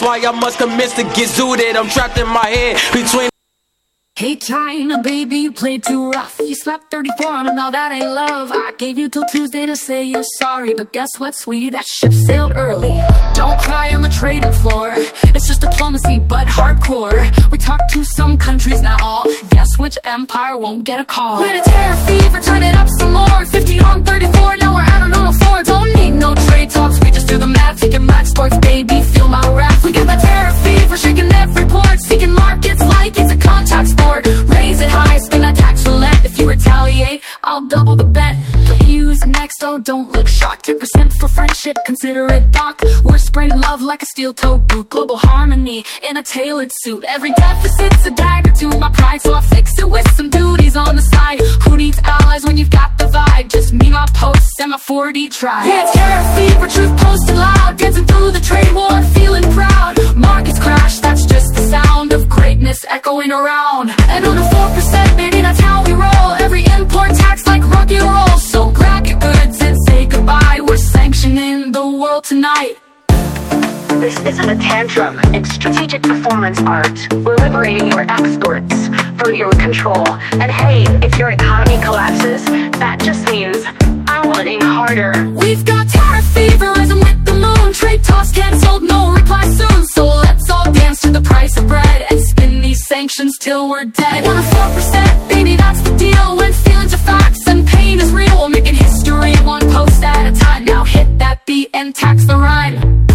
why I must commence to get zooted. I'm trapped in my head between. Hey China, baby, you played too rough. You slapped 34 on and all that ain't love. I gave you till Tuesday to say you're sorry, but guess what, sweetie, that ship sailed early. Don't cry on the trading floor. It's just diplomacy, but hardcore. We talked to some countries, now all. Guess which empire won't get a call? With a terror fever, turn it up some more. 50 on 34, now we're out on 104. Don't need no trade talks, we just do the math. Taking match sports, baby, feel my wrath. We got that terror fever, shaking every port. Seeking markets like it's a contact sport. Raise it high, spin that tax roulette. If you retaliate, I'll double the bet. The EU's next, oh don't look shocked. 10% for friendship, consider it doc. We're spraying love like a steel-toe boot. Global harmony in a tailored suit. Every deficit's a dagger to my pride, so I'll fix it with some duties on the side. Who needs allies when you've got the vibe? Just me, my posts, and my 4D tribe. Yeah, terror fever, truth posted loud. Dancing through the trade war, feeling proud. Markets crash, that's just the sound of greatness echoing around. And on a 4%, baby, that's how we roll. Every import tax like rock and roll. So grab your goods and say goodbye. We're sanctioning the world tonight. This isn't a tantrum, it's strategic performance art. We're liberating your exports from your control. And hey, if your economy collapses, that just means I'm working harder. We've got terror fever rising with the moon. Trade talks cancelled, no reply soon. So let's all dance to the price of bread and spin these sanctions till we're dead. 104%, baby, that's the deal. When feelings are facts and pain is real, we're making history one post at a time. Now hit that beat and tax the rhyme.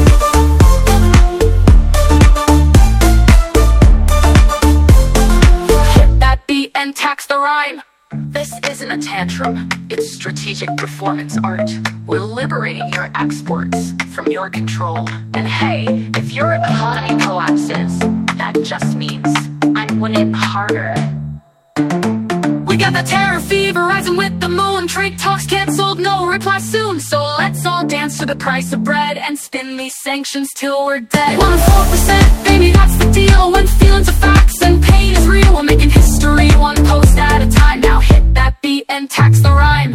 And tax the rhyme. This isn't a tantrum, it's strategic performance art. We're liberating your exports from your control. And hey, if your economy collapses, that just means I'm winning harder. We got the terror fever rising with the moon. Trade talks cancelled, no reply soon. So let's all dance to the price of bread and spin these sanctions till we're dead. 104%, baby, that's the deal. When feelings are facts and pain is real, we're making history one post at a time. Now hit that beat and tax the rhyme.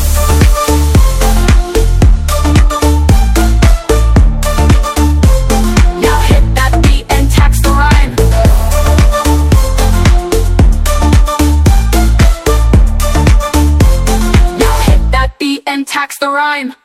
Now hit that beat and tax the rhyme. Now hit that beat and tax the rhyme.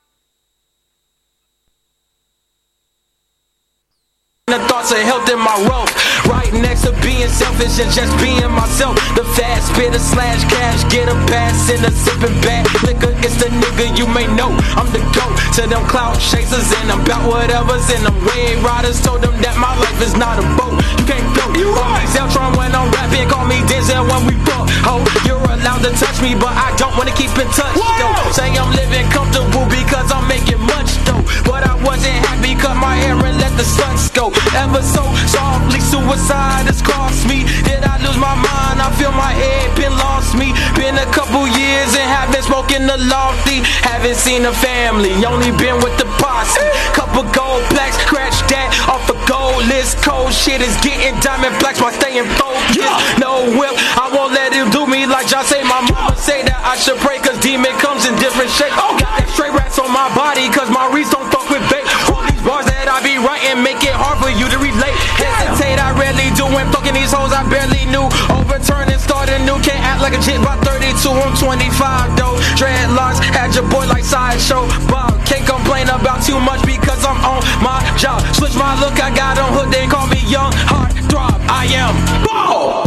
The thoughts of health in my rope, right next to being selfish and just being myself. The fast spitter slash cash, get a pass in a sipping bag. Liquor, it's the nigga you may know. I'm the GOAT to them clout chasers and I'm about whatever's in them. Wave riders told them that my life is not a boat. You can't float. You right. Zeltron when I'm rapping, call me Denzel when we fuck. Ho, you're allowed to touch me, but I don't wanna keep in touch. Yo, say I'm living comfortable because I'm making much dough, but I wasn't happy cause my hair and let the suns go. Ever so softly, suicide has cost me. Did I lose my mind? I feel my head been lost me. Been a couple years and haven't spoken the lofty. Haven't seen the family, only been with the posse. Couple gold plaques, scratch that off a gold list. Cold shit is getting diamond plaques while staying focused. No whip, I won't let him do me like John say. My mama say that I should pray cause demon comes in different shapes. Got that straight rats on my body cause my reeds don't fuck with bait. All these bars that I be writing make it hard for you to relate. Hesitate, I rarely do. When fucking these hoes I barely knew. Overturn and start anew. Can't act like a jit by 32. I'm 25 though. Dreadlocks had your boy like Sideshow Bob. Can't complain about too much because I'm on my job. Switch my look, I got on hood. They call me young heart throb. I am ball.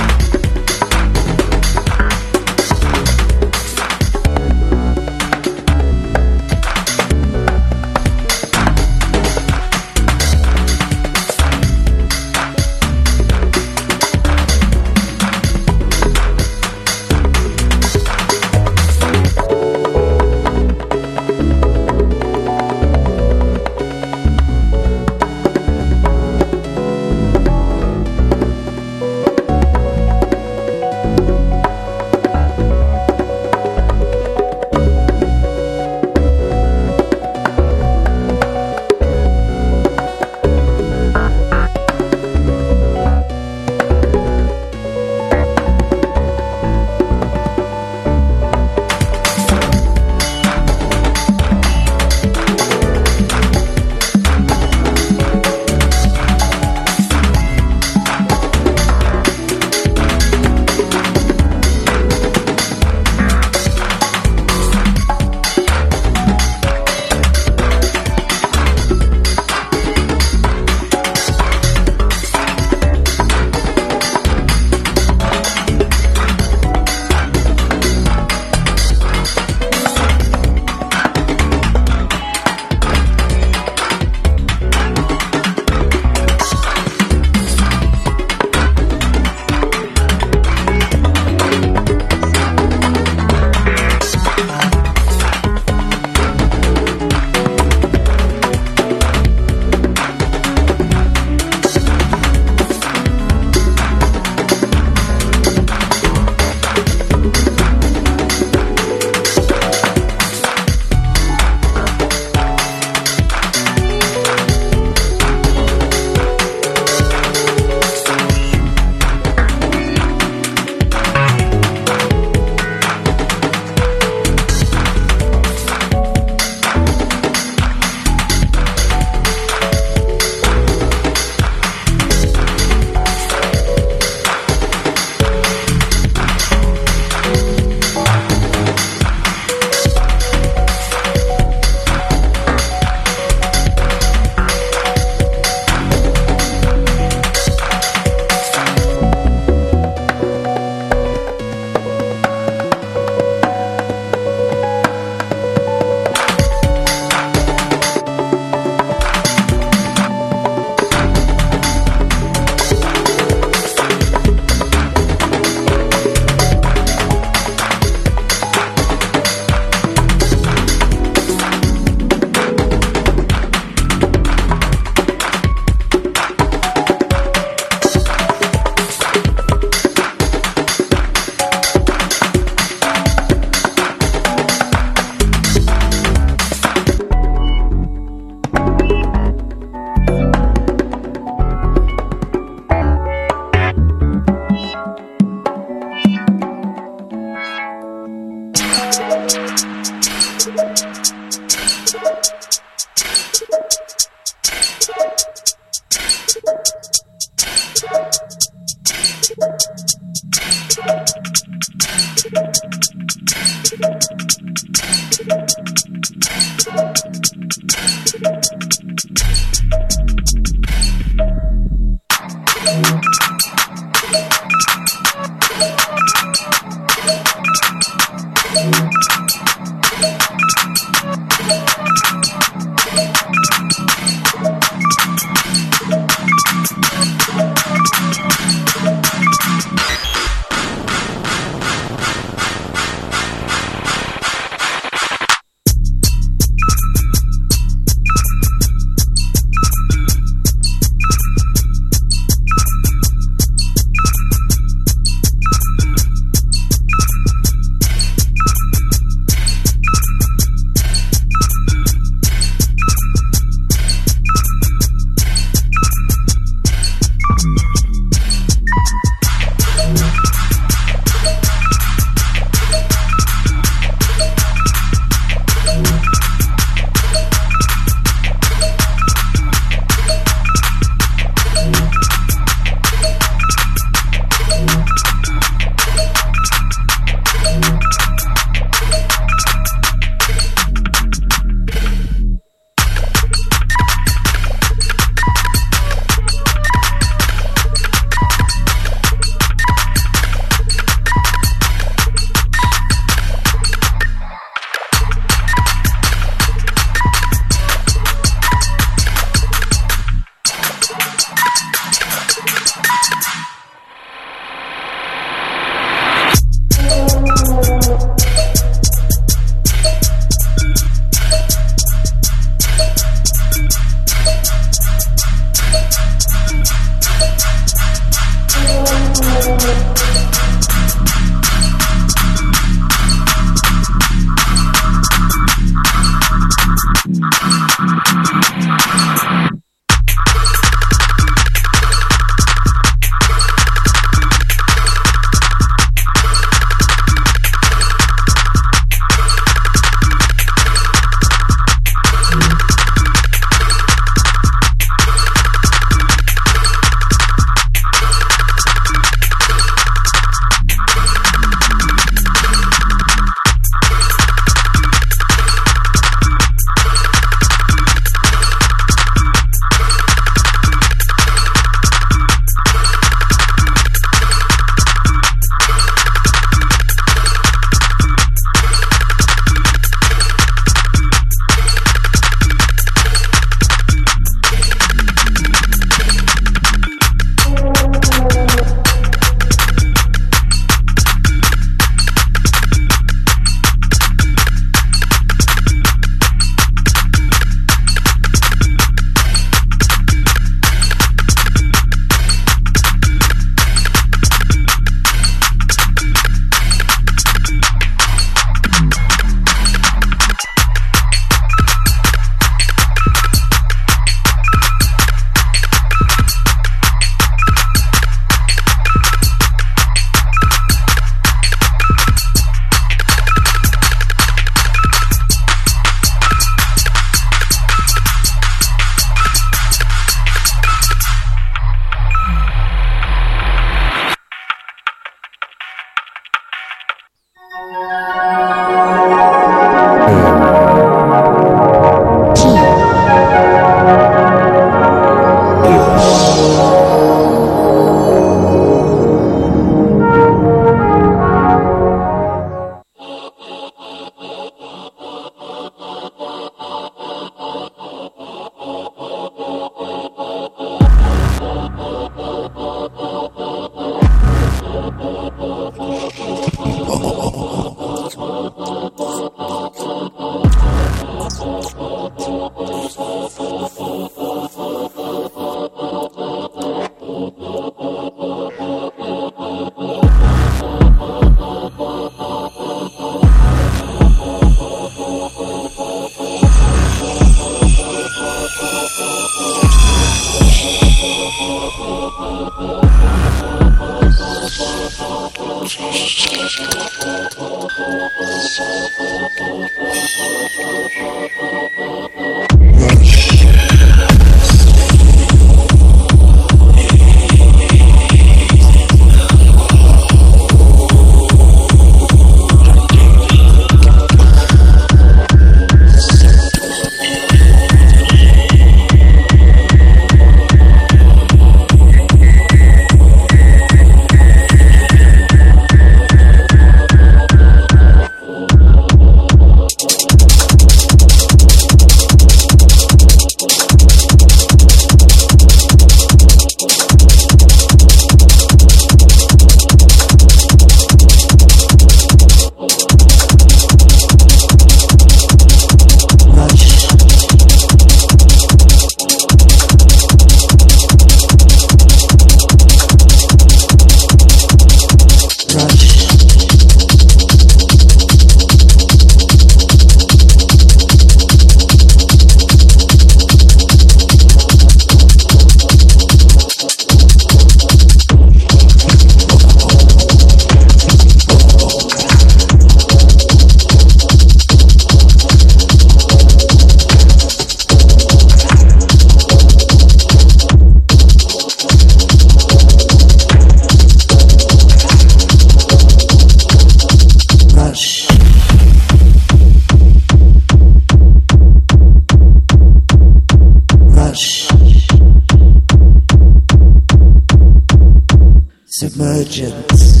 Submergence.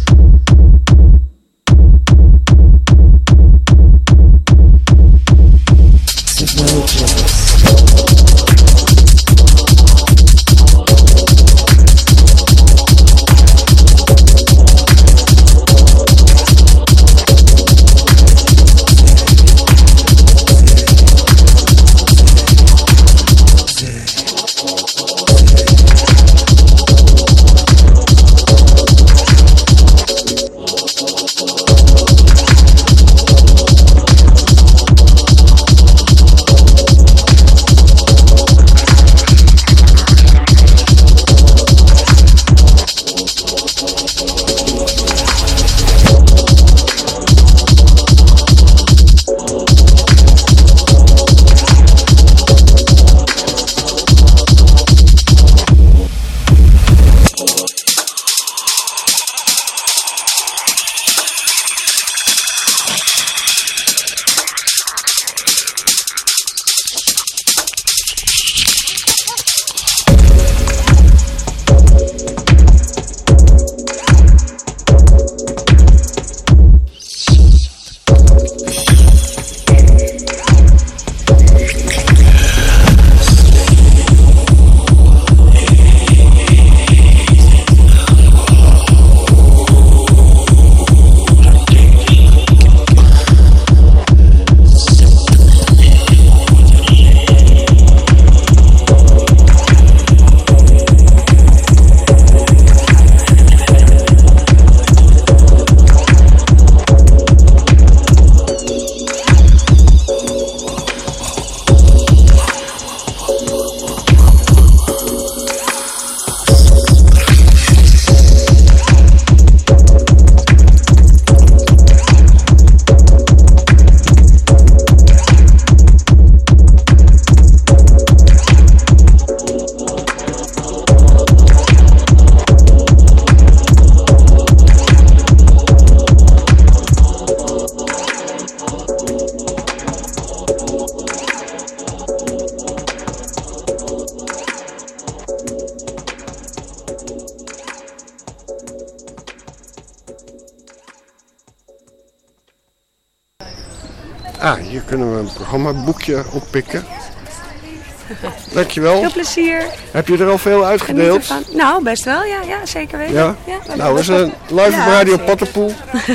Hier kunnen we een programmaboekje oppikken. Dankjewel. Veel plezier. Heb je er al veel uitgedeeld? Nou, best wel. Ja, zeker weten. Ja? Nou, is een live op Radio Pattenpoel.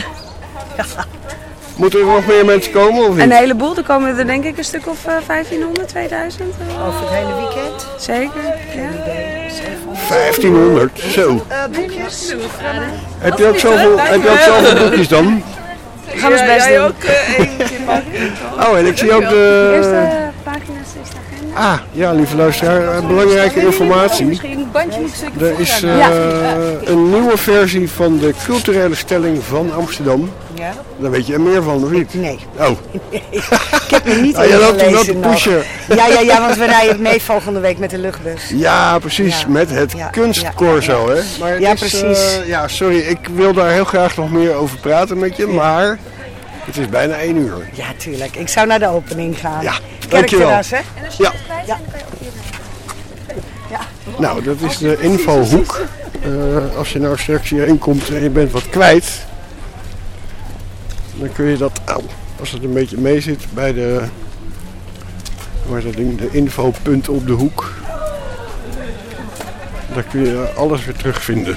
Moeten er nog meer mensen komen of niet? Een heleboel. Er komen er denk ik een stuk of 1500, 2000. Over het hele weekend? Zeker, ja. 1500, zo. Boekjes. Heb je ook zoveel boekjes dan? We gaan ons best doen. Ook één keer pakken. Oh, en ik zie ook De eerste pagina's is de agenda. Ja, lieve luisteraar, belangrijke informatie. Misschien een bandje moet ik Er is een nieuwe versie van de culturele stelling van Amsterdam. Ja? Daar weet je er meer van, of niet? Nee. Oh. Ik heb me niet Je loopt hem wel te ingelezen nog. pushen. Ja, want we rijden mee volgende week met de luchtbus. Ja, precies. Ja. Met het Ja. kunstcorso, hè? Maar het Ja, is, precies. sorry, ik wil daar heel graag nog meer over praten met je, maar het is bijna 1 uur. Ja, tuurlijk. Ik zou naar de opening gaan. Ja, dankjewel. Kerkterras, hè? Ja. Ja. Nou, dat is de infohoek. Als je nou straks hierheen komt en je bent wat kwijt, dan kun je dat, als het een beetje mee zit, bij de, waar is dat ding, de infopunt op de hoek. Daar kun je alles weer terugvinden.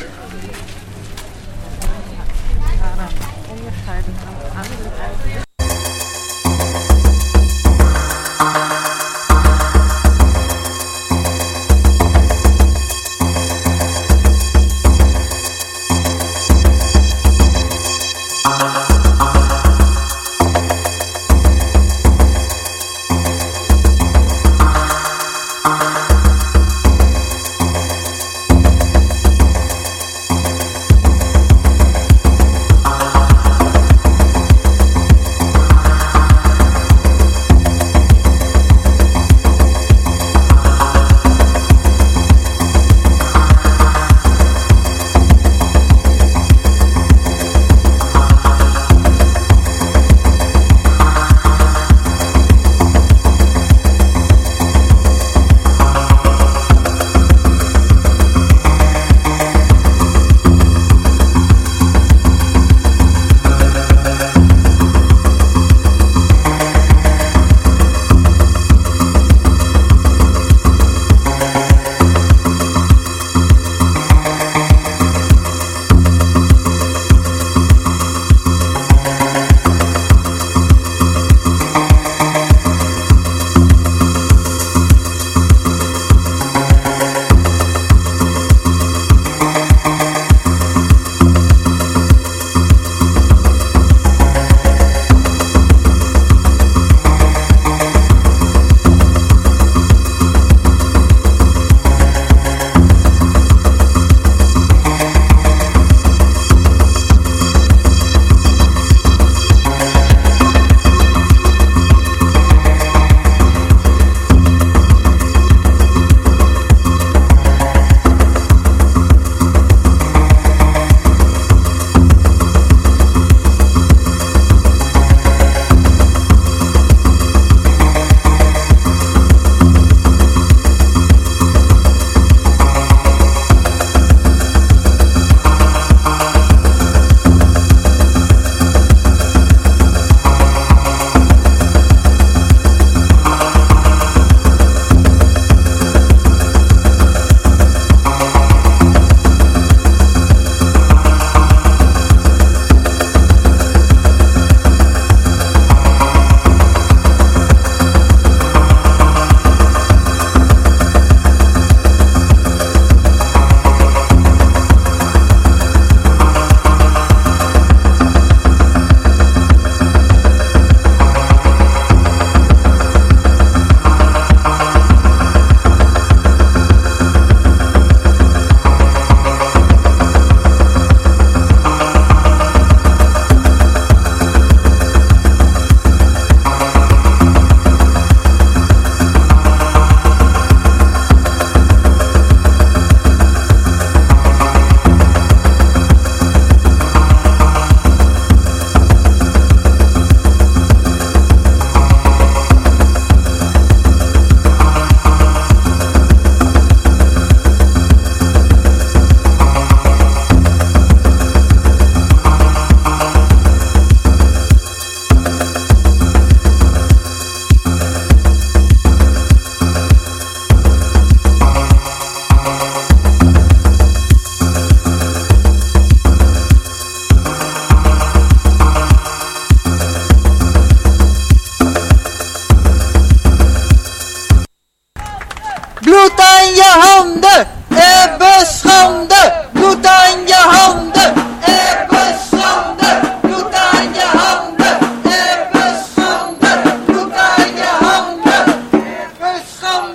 Bloed aan je handen, ebbe schande. Bloed aan je handen, ebbe schande. Bloed aan je handen, ebbe schande. Bloed aan je handen, ebbe schande.